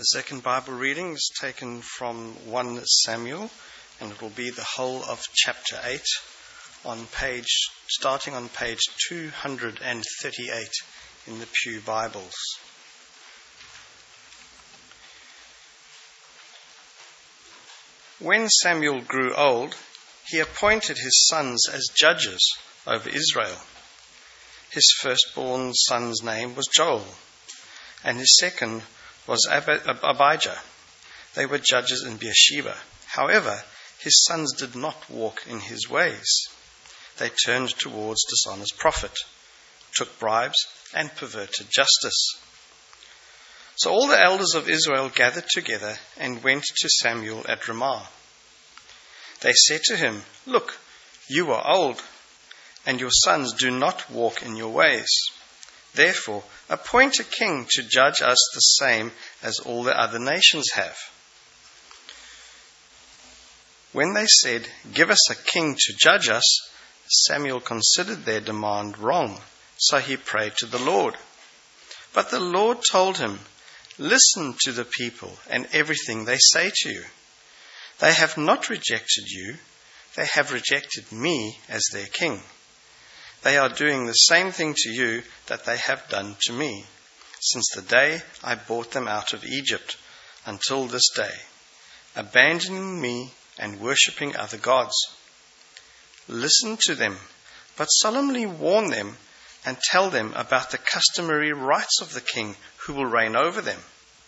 The second Bible reading is taken from 1 Samuel, and it will be the whole of chapter 8, starting on page 238 in the Pew Bibles. When Samuel grew old, he appointed his sons as judges over Israel. His firstborn son's name was Joel, and his second was Abijah. They were judges in Beersheba. However, his sons did not walk in his ways. They turned towards dishonest profit, took bribes, and perverted justice. So all the elders of Israel gathered together and went to Samuel at Ramah. They said to him, "Look, you are old, and your sons do not walk in your ways. Therefore, appoint a king to judge us the same as all the other nations have." When they said, "Give us a king to judge us," Samuel considered their demand wrong, so he prayed to the Lord. But the Lord told him, "Listen to the people and everything they say to you. They have not rejected you, they have rejected me as their king. They are doing the same thing to you that they have done to me, since the day I brought them out of Egypt until this day, abandoning me and worshipping other gods. Listen to them, but solemnly warn them and tell them about the customary rights of the king who will reign over them."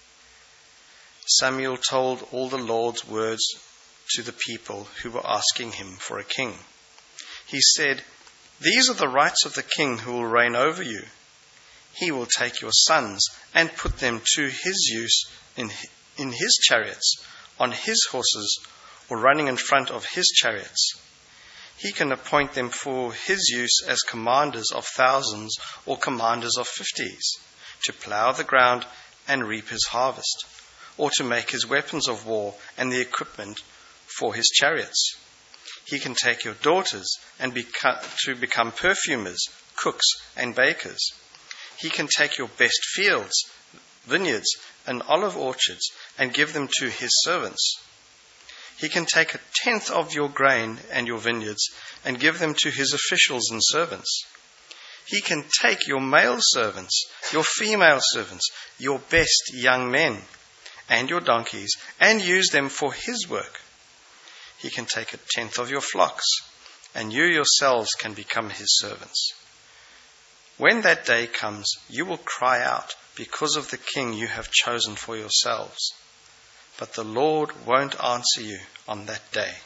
Samuel told all the Lord's words to the people who were asking him for a king. He said, "These are the rights of the king who will reign over you. He will take your sons and put them to his use in his chariots, on his horses, or running in front of his chariots. He can appoint them for his use as commanders of thousands or commanders of 50s, to plough the ground and reap his harvest, or to make his weapons of war and the equipment for his chariots. He can take your daughters and become perfumers, cooks, and bakers. He can take your best fields, vineyards, and olive orchards and give them to his servants. He can take 1/10 of your grain and your vineyards and give them to his officials and servants. He can take your male servants, your female servants, your best young men, and your donkeys, and use them for his work. He can take 1/10 of your flocks, and you yourselves can become his servants. When that day comes, you will cry out because of the king you have chosen for yourselves. But the Lord won't answer you on that day."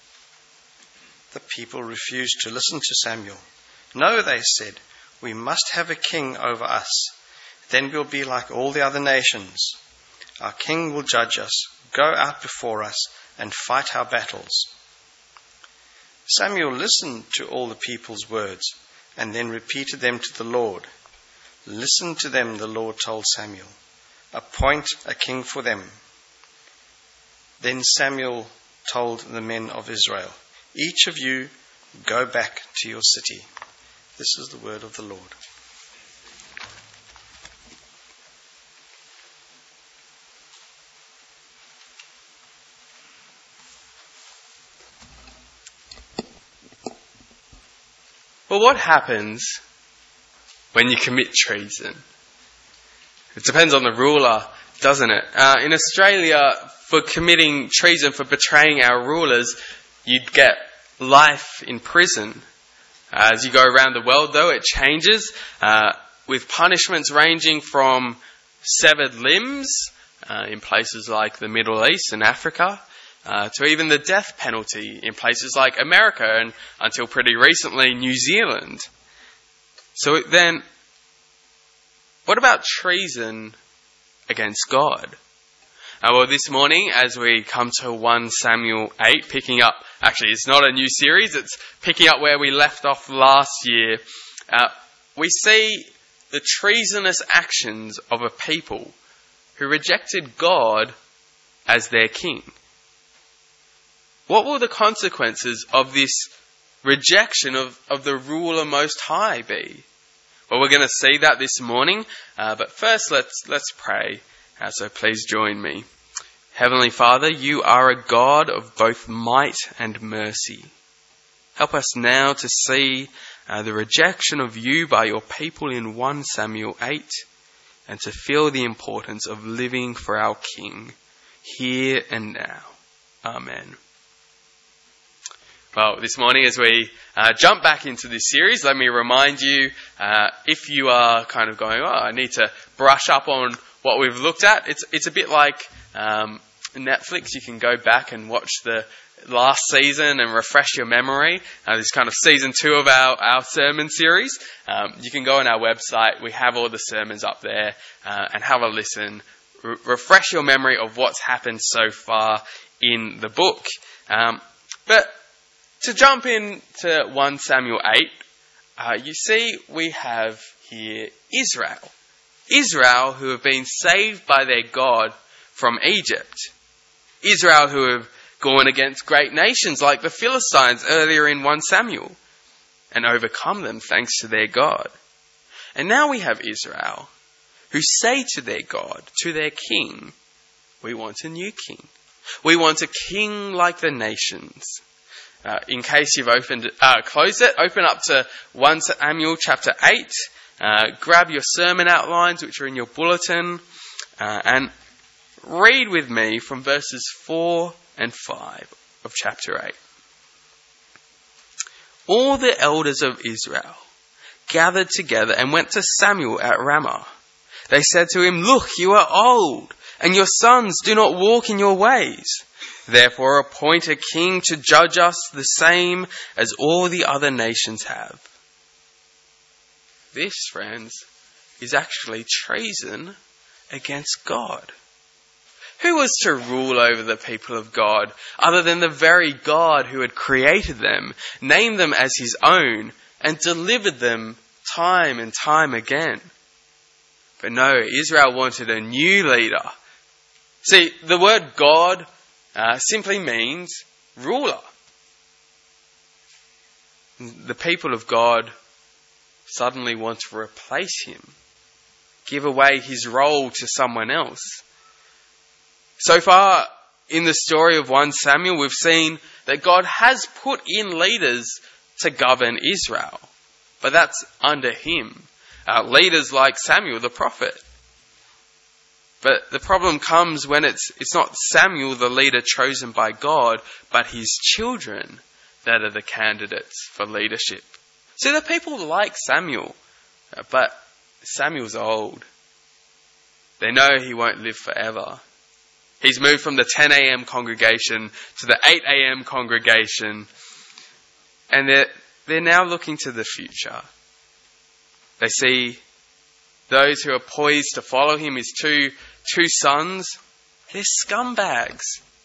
The people refused to listen to Samuel. "No," they said, "we must have a king over us. Then we'll be like all the other nations. Our king will judge us, go out before us, and fight our battles." Samuel listened to all the people's words and then repeated them to the Lord. "Listen to them," the Lord told Samuel. "Appoint a king for them." Then Samuel told the men of Israel, "Each of you go back to your city." This is the word of the Lord. Well, what happens when you commit treason? It depends on the ruler, doesn't it? In Australia, for committing treason, for betraying our rulers, you'd get life in prison. As you go around the world, though, it changes, with punishments ranging from severed limbs in places like the Middle East and Africa, to even the death penalty in places like America and, until pretty recently, New Zealand. So then, what about treason against God? Well, this morning, as we come to 1 Samuel 8, picking up, actually it's not a new series, it's picking up where we left off last year, we see the treasonous actions of a people who rejected God as their king. What will the consequences of this rejection of the ruler most high be? Well, we're going to see that this morning, but first let's pray So please join me. Heavenly Father, you are a God of both might and mercy. Help us now to see the rejection of you by your people in 1 Samuel 8 and to feel the importance of living for our King here and now. Amen. Well, this morning as we jump back into this series, let me remind you, if you are kind of going, I need to brush up on what we've looked at, it's a bit like Netflix. You can go back and watch the last season and refresh your memory. This is kind of season 2 of our sermon series. You can go on our website. We have all the sermons up there and have a listen. Refresh your memory of what's happened so far in the book. But to jump into 1 Samuel 8, you see we have here Israel. Israel who have been saved by their God from Egypt. Israel who have gone against great nations like the Philistines earlier in 1 Samuel and overcome them thanks to their God. And now we have Israel who say to their God, to their king, we want a new king. We want a king like the nations. In case you've closed it, open up to 1 Samuel chapter 8. Grab your sermon outlines, which are in your bulletin, and read with me from verses 4 and 5 of chapter 8. All the elders of Israel gathered together and went to Samuel at Ramah. They said to him, "Look, you are old, and your sons do not walk in your ways. Therefore appoint a king to judge us the same as all the other nations have." This, friends, is actually treason against God. Who was to rule over the people of God other than the very God who had created them, named them as his own, and delivered them time and time again? But no, Israel wanted a new leader. See, the word God simply means ruler. The people of God suddenly want to replace him, give away his role to someone else. So far in the story of 1 Samuel, we've seen that God has put in leaders to govern Israel, but that's under him. Leaders like Samuel the prophet. But the problem comes when it's not Samuel, the leader chosen by God, but his children that are the candidates for leadership. See, the people like Samuel, but Samuel's old. They know he won't live forever. He's moved from the 10 a.m. congregation to the 8 a.m. congregation, and they're now looking to the future. They see those who are poised to follow him, his two sons, they're scumbags.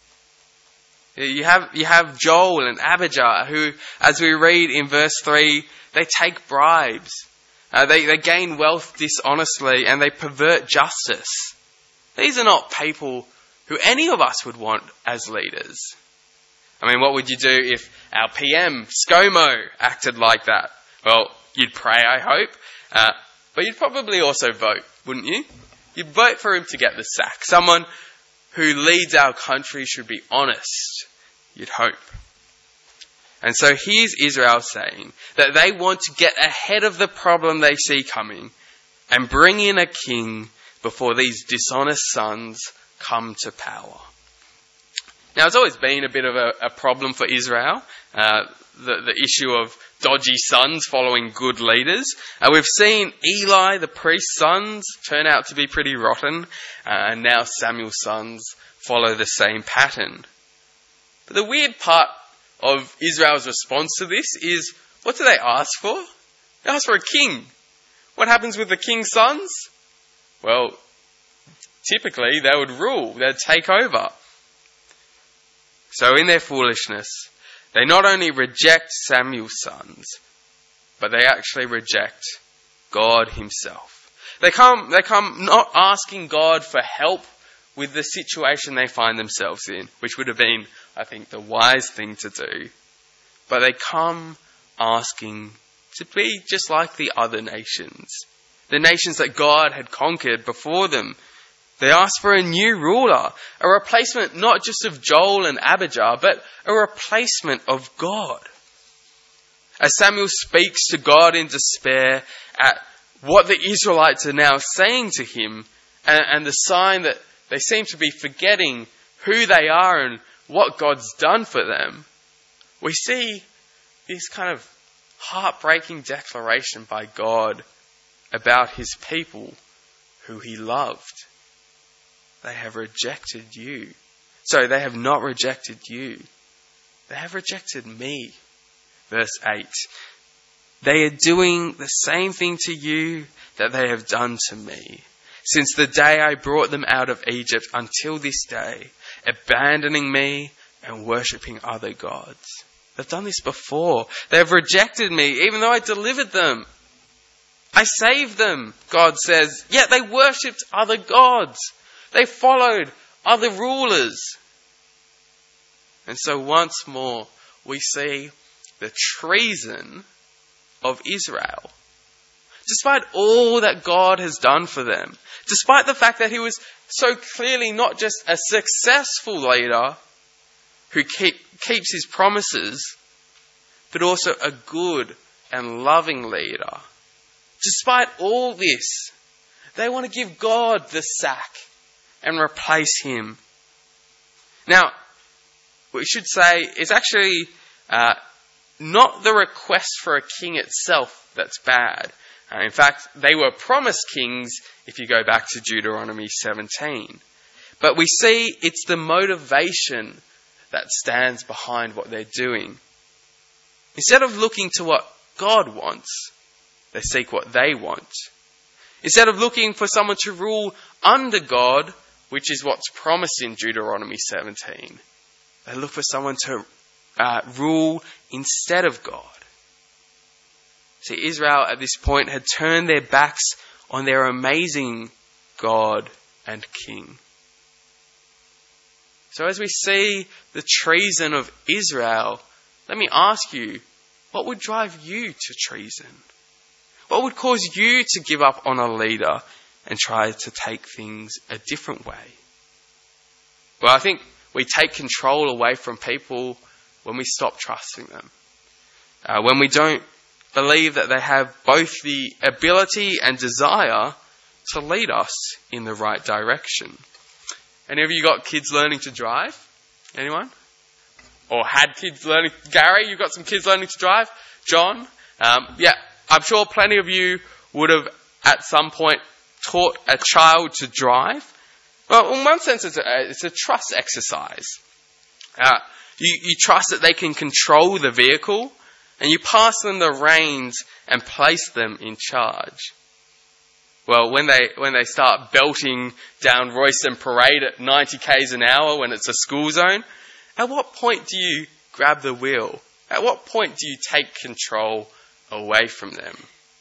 You have Joel and Abijah who, as we read in verse 3, they take bribes. They gain wealth dishonestly and they pervert justice. These are not people who any of us would want as leaders. I mean, what would you do if our PM, ScoMo, acted like that? Well, you'd pray, I hope. But you'd probably also vote, wouldn't you? You'd vote for him to get the sack. Someone who leads our country should be honest, you'd hope. And so here's Israel saying that they want to get ahead of the problem they see coming and bring in a king before these dishonest sons come to power. Now, it's always been a bit of a problem for Israel, the issue of dodgy sons following good leaders. We've seen Eli, the priest's sons, turn out to be pretty rotten, and now Samuel's sons follow the same pattern. But the weird part of Israel's response to this is, what do they ask for? They ask for a king. What happens with the king's sons? Well, typically they would rule, they'd take over. So in their foolishness, they not only reject Samuel's sons, but they actually reject God himself. They come not asking God for help with the situation they find themselves in, which would have been, I think, the wise thing to do. But they come asking to be just like the other nations, the nations that God had conquered before them, They asked for a new ruler, a replacement not just of Joel and Abijah, but a replacement of God. As Samuel speaks to God in despair at what the Israelites are now saying to him, and the sign that they seem to be forgetting who they are and what God's done for them, we see this kind of heartbreaking declaration by God about his people who he loved. They have rejected you. So they have not rejected you. They have rejected me. Verse 8. They are doing the same thing to you that they have done to me, since the day I brought them out of Egypt until this day, abandoning me and worshipping other gods. They've done this before. They have rejected me, even though I delivered them. I saved them, God says, yet they worshipped other gods. They followed other rulers. And so once more, we see the treason of Israel. Despite all that God has done for them, despite the fact that he was so clearly not just a successful leader who keeps his promises, but also a good and loving leader. Despite all this, they want to give God the sack and replace him. Now, we should say it's actually not the request for a king itself that's bad. In fact, they were promised kings if you go back to Deuteronomy 17. But we see it's the motivation that stands behind what they're doing. Instead of looking to what God wants, they seek what they want. Instead of looking for someone to rule under God, which is what's promised in Deuteronomy 17, they look for someone to rule instead of God. See, Israel at this point had turned their backs on their amazing God and King. So as we see the treason of Israel, let me ask you, what would drive you to treason? What would cause you to give up on a leader and try to take things a different way? Well, I think we take control away from people when we stop trusting them. When we don't believe that they have both the ability and desire to lead us in the right direction. Any of you got kids learning to drive? Anyone? Or had kids learning? Gary, you've got some kids learning to drive? John? Yeah, I'm sure plenty of you would have at some point taught a child to drive. Well, in one sense, it's a trust exercise. You trust that they can control the vehicle, and you pass them the reins and place them in charge. Well, when they start belting down Royston Parade at 90 k's an hour when it's a school zone, at what point do you grab the wheel? At what point do you take control away from them?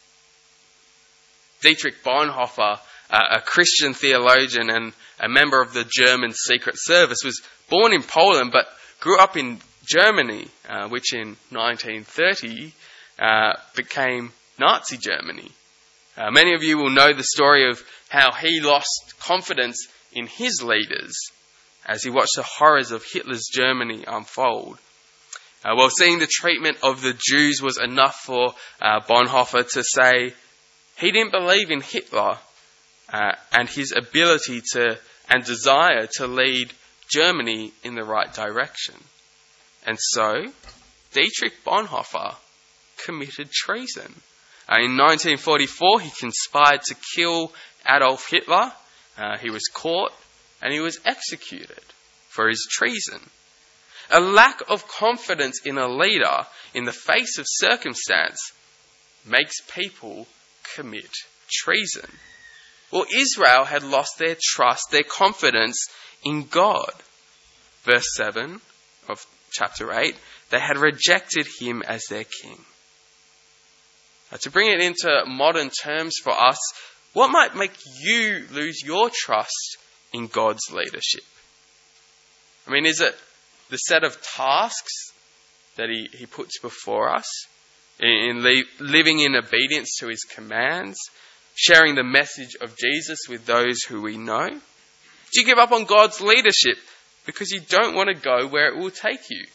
Dietrich Bonhoeffer, a Christian theologian and a member of the German Secret Service, was born in Poland but grew up in Germany, which in 1930 became Nazi Germany. Many of you will know the story of how he lost confidence in his leaders as he watched the horrors of Hitler's Germany unfold. Well, seeing the treatment of the Jews was enough for Bonhoeffer to say he didn't believe in Hitler and his ability and desire to lead Germany in the right direction. And so, Dietrich Bonhoeffer committed treason. In 1944, he conspired to kill Adolf Hitler. He was caught and he was executed for his treason. A lack of confidence in a leader in the face of circumstance makes people commit treason. Well, Israel had lost their trust, their confidence in God. Verse 7 of chapter 8, they had rejected him as their king. To bring it into modern terms for us, what might make you lose your trust in God's leadership? I mean, is it the set of tasks that he puts before us, in living in obedience to his commands, sharing the message of Jesus with those who we know? Do you give up on God's leadership because you don't want to go where it will take you?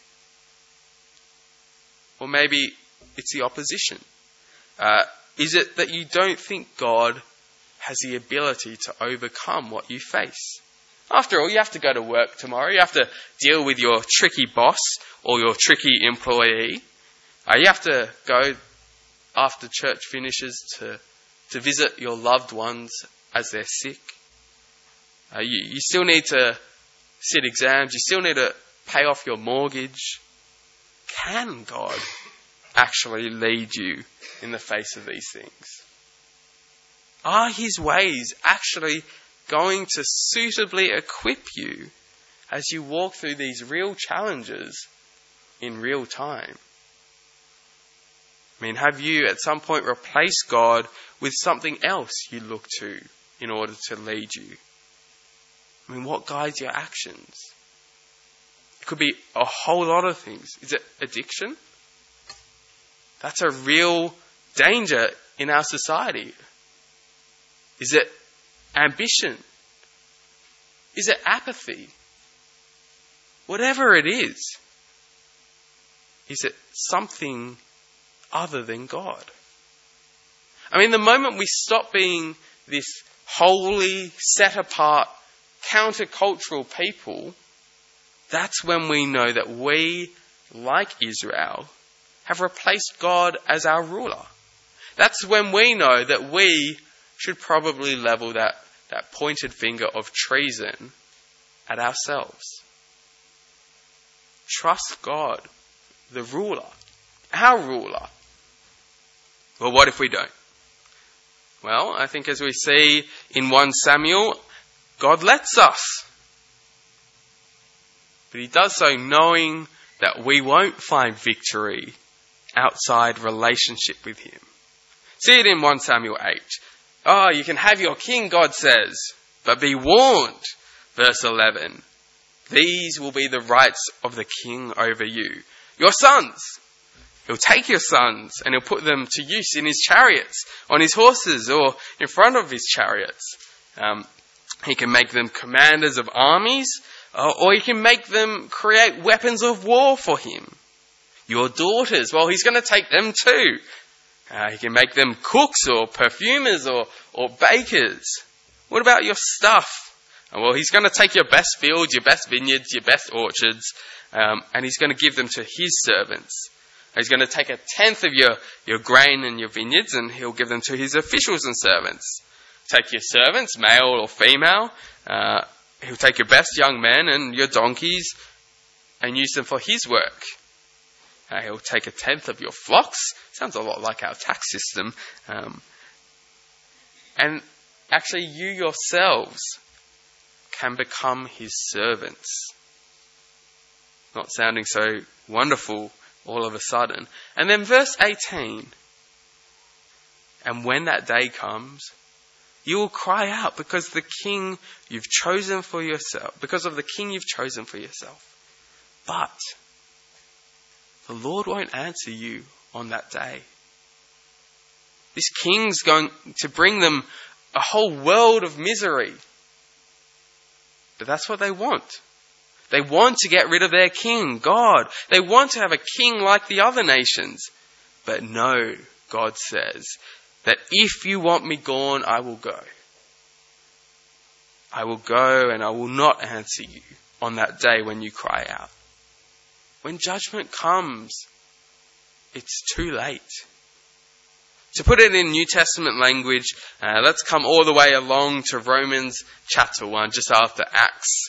Or maybe it's the opposition. Is it that you don't think God has the ability to overcome what you face? After all, you have to go to work tomorrow. You have to deal with your tricky boss or your tricky employee. You have to go after church finishes to visit your loved ones as they're sick. You still need to sit exams. You still need to pay off your mortgage. Can God actually lead you in the face of these things? Are his ways actually going to suitably equip you as you walk through these real challenges in real time? I mean, have you at some point replaced God with something else you look to in order to lead you? I mean, what guides your actions? It could be a whole lot of things. Is it addiction? That's a real danger in our society. Is it ambition? Is it apathy? Whatever it is it something other than God? I mean, the moment we stop being this holy, set apart, countercultural people, that's when we know that we, like Israel, have replaced God as our ruler. That's when we know that we should probably level that pointed finger of treason at ourselves. Trust God, the ruler, our ruler. Well, what if we don't? Well, I think as we see in 1 Samuel, God lets us. But he does so knowing that we won't find victory outside relationship with him. See it in 1 Samuel 8. Oh, you can have your king, God says, but be warned. Verse 11. These will be the rights of the king over you. Your sons. He'll take your sons and he'll put them to use in his chariots, on his horses, or in front of his chariots. He can make them commanders of armies, or he can make them create weapons of war for him. Your daughters, well, he's going to take them too. He can make them cooks or perfumers or bakers. What about your stuff? Well, he's going to take your best fields, your best vineyards, your best orchards, and he's going to give them to his servants. He's going to take 1/10 of your grain and your vineyards, and he'll give them to his officials and servants. Take your servants, male or female. He'll take your best young men and your donkeys and use them for his work. He'll take 1/10 of your flocks. Sounds a lot like our tax system. And actually, you yourselves can become his servants. Not sounding so wonderful all of a sudden. And then verse 18. And when that day comes, you will cry out because of the king you've chosen for yourself. But the Lord won't answer you on that day. This king's going to bring them a whole world of misery. But that's what they want. They want to get rid of their king, God. They want to have a king like the other nations. But no, God says, that if you want me gone, I will go. I will go and I will not answer you on that day when you cry out. When judgment comes, it's too late. To put it in New Testament language, let's come all the way along to Romans chapter 1, just after Acts.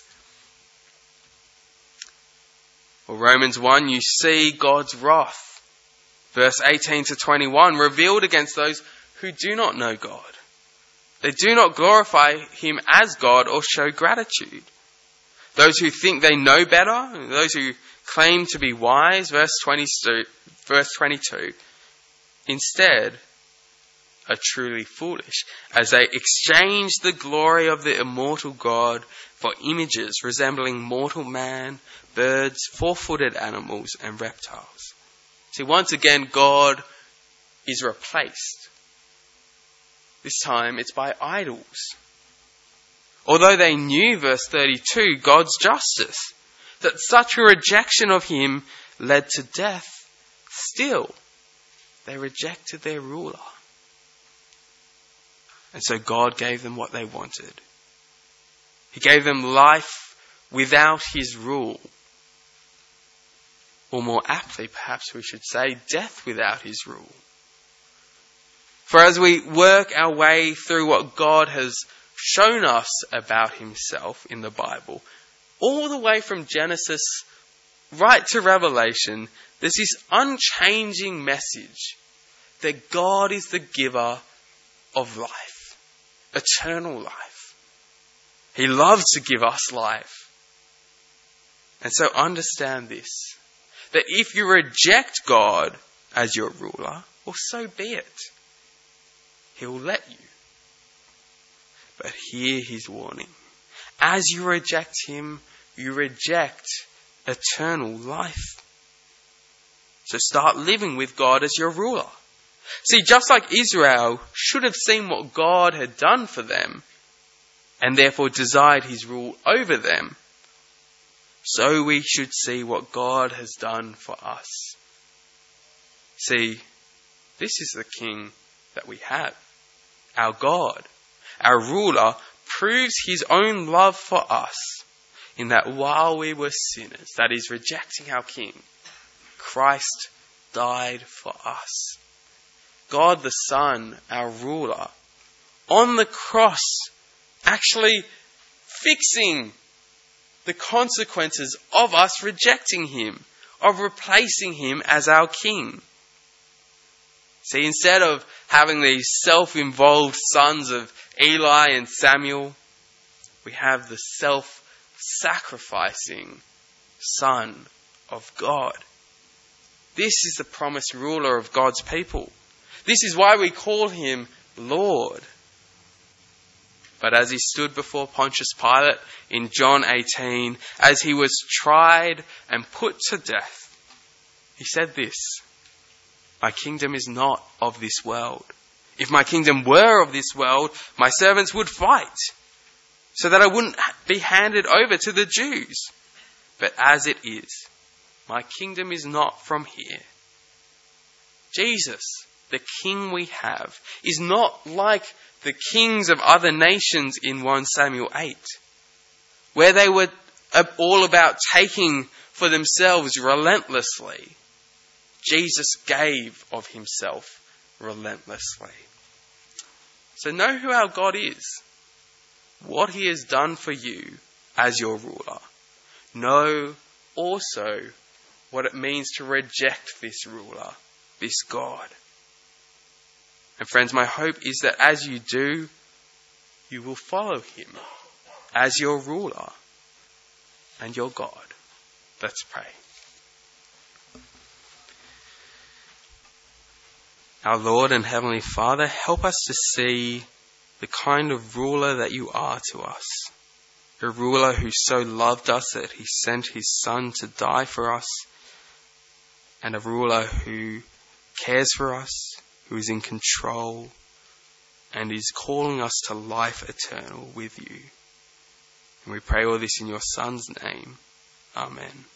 Well, Romans 1, you see God's wrath. Verse 18 to 21, revealed against those who do not know God. They do not glorify him as God or show gratitude. Those who think they know better, those who claim to be wise, verse 22, instead are truly foolish, as they exchange the glory of the immortal God for images resembling mortal man, birds, four-footed animals, and reptiles. See, once again, God is replaced. This time it's by idols. Although they knew, verse 32, God's justice, that such a rejection of him led to death, still they rejected their ruler. And so God gave them what they wanted. He gave them life without his rule. Or more aptly, perhaps we should say, death without his rule. For as we work our way through what God has shown us about himself in the Bible, all the way from Genesis right to Revelation, there's this unchanging message that God is the giver of life, eternal life. He loves to give us life. And so understand this, that if you reject God as your ruler, well, so be it. He will let you. But hear his warning. As you reject him, you reject eternal life. So start living with God as your ruler. See, just like Israel should have seen what God had done for them and therefore desired his rule over them, so we should see what God has done for us. See, this is the King that we have. Our God, our ruler, proves his own love for us in that while we were sinners, that is, rejecting our King, Christ died for us. God the Son, our ruler, on the cross, actually fixing the consequences of us rejecting him, of replacing him as our King. See, instead of having these self-involved sons of Eli and Samuel, we have the self-sacrificing Son of God. This is the promised ruler of God's people. This is why we call him Lord. But as he stood before Pontius Pilate in John 18, as he was tried and put to death, he said this, "My kingdom is not of this world. If my kingdom were of this world, my servants would fight, so that I wouldn't be handed over to the Jews. But as it is, my kingdom is not from here." Jesus, the King we have, is not like the kings of other nations in 1 Samuel 8, where they were all about taking for themselves relentlessly. Jesus gave of himself relentlessly. So know who our God is, what he has done for you as your ruler. Know also what it means to reject this ruler, this God. And friends, my hope is that as you do, you will follow him as your ruler and your God. Let's pray. Our Lord and Heavenly Father, help us to see the kind of ruler that you are to us. A ruler who so loved us that he sent his Son to die for us. And a ruler who cares for us, who is in control, and is calling us to life eternal with you. And we pray all this in your Son's name. Amen.